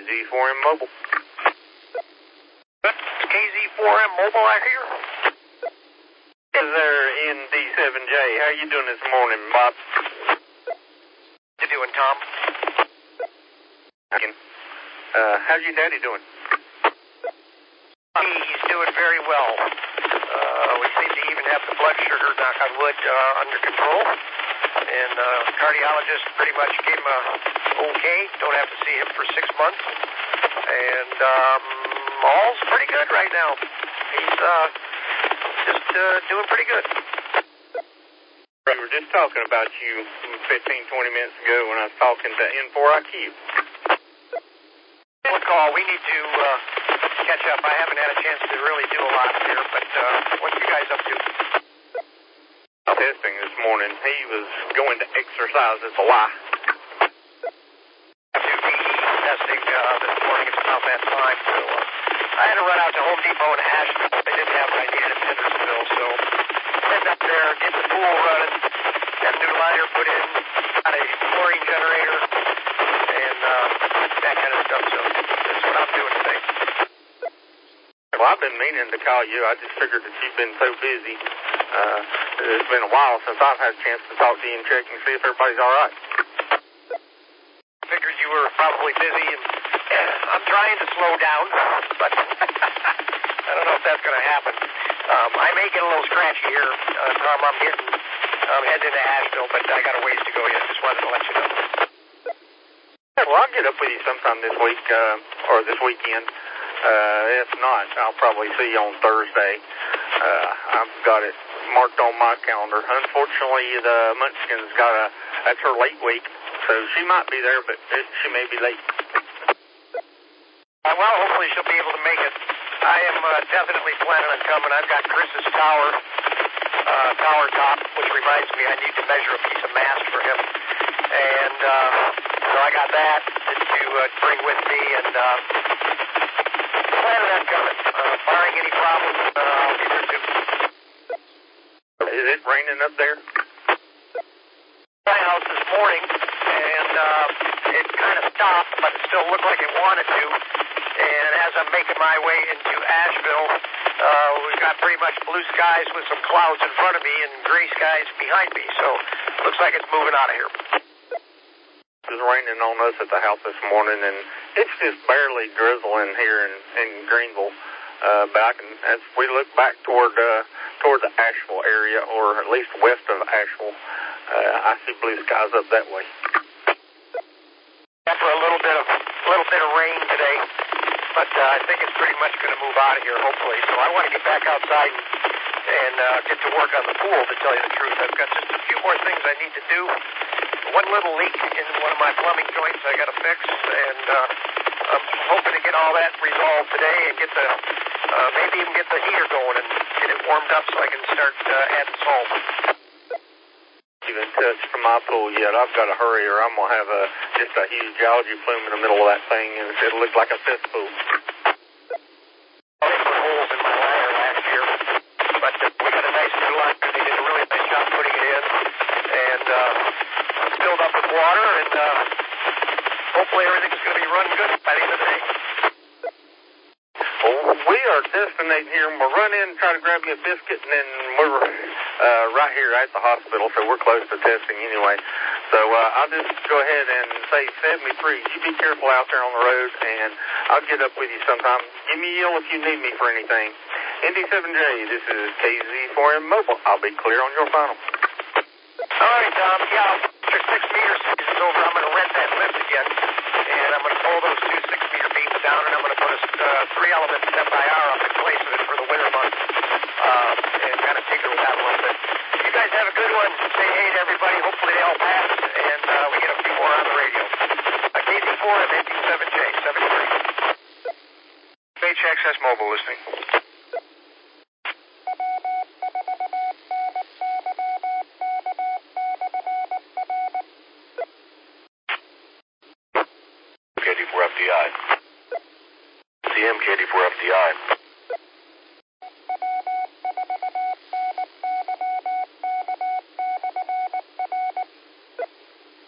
KZ4M Mobile. KZ4M Mobile, I hear. Is there ND7J? How you doing this morning, Bob? How you doing, Tom? How's your daddy doing? He's doing very well. We seem to even have the blood sugar, knock on wood, under control. And cardiologist pretty much gave him a okay. Don't have to see him for 6 months. And all's pretty good right now. He's just doing pretty good. We were just talking about you 15, 20 minutes ago when I was talking to N4IQ. Good call. We need to catch up. I haven't had a chance to really do a lot here, but what are you guys up to? Testing this morning. He was going to exercise. It's a lie. I have to be testing this morning. It's about that time, so I had to run out to Home Depot in Asheville. They didn't have what I needed in Hendersonville, so heading up there, get the pool running, have a new liner put in, got a chlorine generator, and that kind of stuff. So that's what I'm doing today. Well, I've been meaning to call you. I just figured that you've been so busy. It's been a while since I've had a chance to talk to you and check and see if everybody's all right. Figured you were probably busy, and I'm trying to slow down, but I don't know if that's going to happen. I may get a little scratchy here, Tom. I'm heading into Asheville, but I got a ways to go yet. Just wanted to let you know. Well, I'll get up with you sometime this week or this weekend. If not, I'll probably see you on Thursday. I've got it marked on my calendar. Unfortunately, the Munchkin's that's her late week, so she might be there, but she may be late. Well, hopefully she'll be able to make it. I am definitely planning on coming. I've got Chris's tower top, which reminds me I need to measure a piece of mast for him. And so I got that to bring with me, and planning on coming. Barring any problems, I'll be there too. Is it raining up there? My house this morning, and it kind of stopped, but it still looked like it wanted to. And as I'm making my way into Asheville, we've got pretty much blue skies with some clouds in front of me and gray skies behind me. So looks like it's moving out of here. It was raining on us at the house this morning, and it's just barely drizzling here in Greenville. But as we look back toward the Asheville area, or at least west of Asheville, I see blue skies up that way. After a little bit of rain today, but I think it's pretty much going to move out of here, hopefully. So I want to get back outside and get to work on the pool, to tell you the truth. I've got just a few more things I need to do. One little leak in one of my plumbing joints I got to fix, and I'm hoping to get all that resolved today and get maybe even get the heater going and get it warmed up so I can start adding salt. Even touched from my pool yet. I've got to hurry, or I'm gonna have just a huge algae plume in the middle of that thing, and it'll look like a cesspool. I put holes in my liner last year, but we got a nice new liner. They did a really nice job putting it in, and filled up with water, and hopefully everything's going to be running good by the end of the day. Well, we are designated here, and we'll run in and try to grab you a biscuit, and then we're right here at the hospital, so we're close to testing anyway. So I'll just go ahead and say 73. You be careful out there on the road, and I'll get up with you sometime. Give me a yell if you need me for anything. ND7J, this is KZ4M Mobile. I'll be clear on your final. All right, Tom. Yeah, after 6 meters is over, I'm going to rent that lift again, and I'm going to pull those two 6-meter beams down, and I'm going to put a 3-element FIR up in place of it for the winter months, and kind of tinker with that a little bit. You guys have a good one. Say hey to everybody. Hopefully they all pass, and we get a few more on the radio. KZ4M ND7J 73. HXS Mobile listening. KD4FDI. CM KD4FDI.